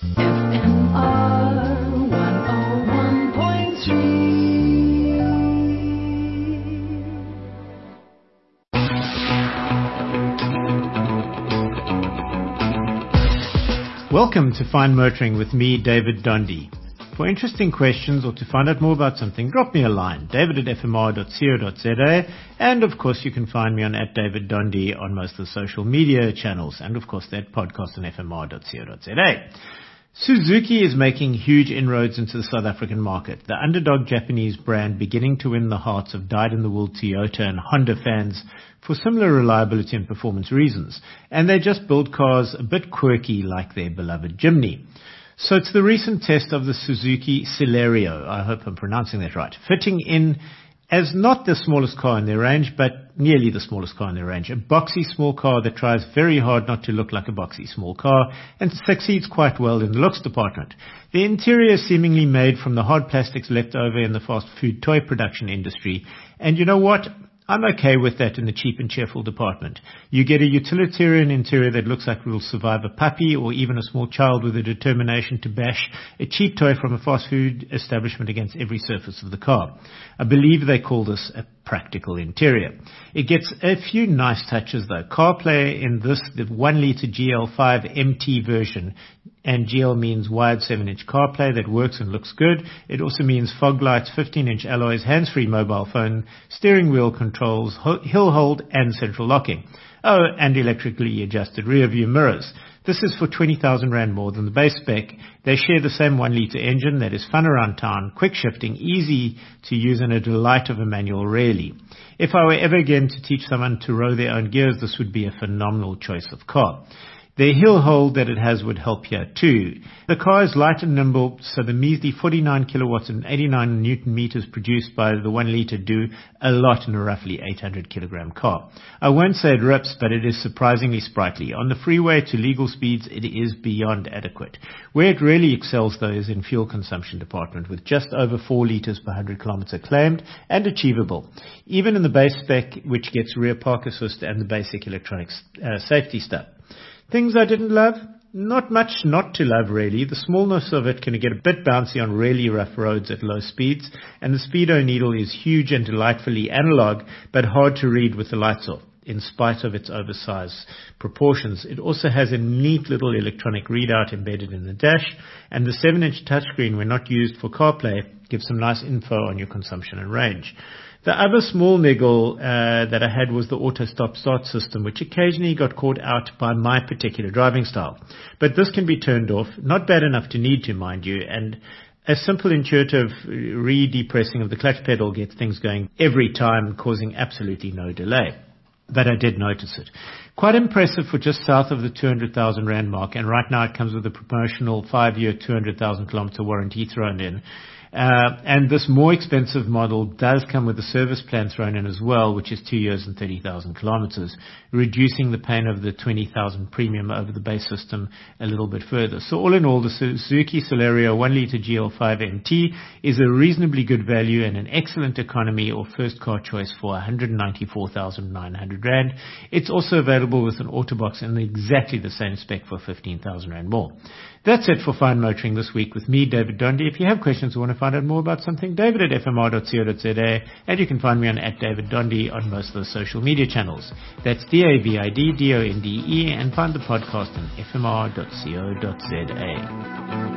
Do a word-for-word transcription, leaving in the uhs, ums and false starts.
Welcome to Fine Motoring with me, David Dondy. For interesting questions or to find out more about something, drop me a line, david at f m r dot co dot z a, and of course you can find me on at David Dondy on most of the social media channels, and of course that podcast on f m r dot co dot z a. Suzuki is making huge inroads into the South African market, the underdog Japanese brand beginning to win the hearts of dyed-in-the-wool Toyota and Honda fans for similar reliability and performance reasons. And they just build cars a bit quirky like their beloved Jimny. So it's the recent test of the Suzuki Celerio, I hope I'm pronouncing that right, fitting in as not the smallest car in their range, but nearly the smallest car in their range. A boxy small car that tries very hard not to look like a boxy small car and succeeds quite well in the looks department. The interior is seemingly made from the hard plastics left over in the fast food toy production industry. And you know what? I'm okay with that in the cheap and cheerful department. You get a utilitarian interior that looks like it will survive a puppy or even a small child with a determination to bash a cheap toy from a fast food establishment against every surface of the car. I believe they call this a practical interior. It gets a few nice touches though. CarPlay in this, the one litre G L five M T version, and G L means wired seven inch CarPlay that works and looks good. It also means fog lights, fifteen inch alloys, hands-free mobile phone, steering wheel controls, hill hold and central locking. Oh, and electrically adjusted rear view mirrors. This is for twenty thousand rand more than the base spec. They share the same one litre engine that is fun around town, quick shifting, easy to use, and a delight of a manual really. If I were ever again to teach someone to row their own gears, this would be a phenomenal choice of car. The hill hold that it has would help here too. The car is light and nimble, so the measly forty-nine kilowatts and eighty-nine newton meters produced by the one litre do a lot in a roughly eight hundred kilogram car. I won't say it rips, but it is surprisingly sprightly. On the freeway to legal speeds, it is beyond adequate. Where it really excels though is in fuel consumption department, with just over four litres per one hundred kilometres claimed and achievable. Even in the base spec, which gets rear park assist and the basic electronic uh, safety stuff. Things I didn't love? Not much not to love really. The smallness of it can get a bit bouncy on really rough roads at low speeds, and the speedo needle is huge and delightfully analog, but hard to read with the lights off, in spite of its oversized proportions. It also has a neat little electronic readout embedded in the dash, and the seven inch touchscreen, when not used for CarPlay, gives some nice info on your consumption and range. The other small niggle uh, that I had was the auto stop start system, which occasionally got caught out by my particular driving style. But this can be turned off, not bad enough to need to, mind you, and a simple intuitive re-depressing of the clutch pedal gets things going every time, causing absolutely no delay. But I did notice it. Quite impressive for just south of the two hundred thousand rand mark, and right now it comes with a promotional five-year, two hundred thousand kilometer warranty thrown in. Uh, and this more expensive model does come with a service plan thrown in as well, which is two years and thirty thousand kilometers, reducing the pain of the twenty thousand premium over the base system a little bit further. So all in all, the Suzuki Celerio one litre G L five M T is a reasonably good value and an excellent economy or first car choice for one hundred ninety-four thousand nine hundred rand. It's also available with an Autobox in exactly the same spec for fifteen thousand rand more. That's it for Fine Motoring this week with me, David Dondy. If you have questions or want to find out more about something, david at f m r dot co dot z a, and you can find me on at David Dondy on most of the social media channels. That's D A V I D D O N D E, and find the podcast on f m r dot co dot z a.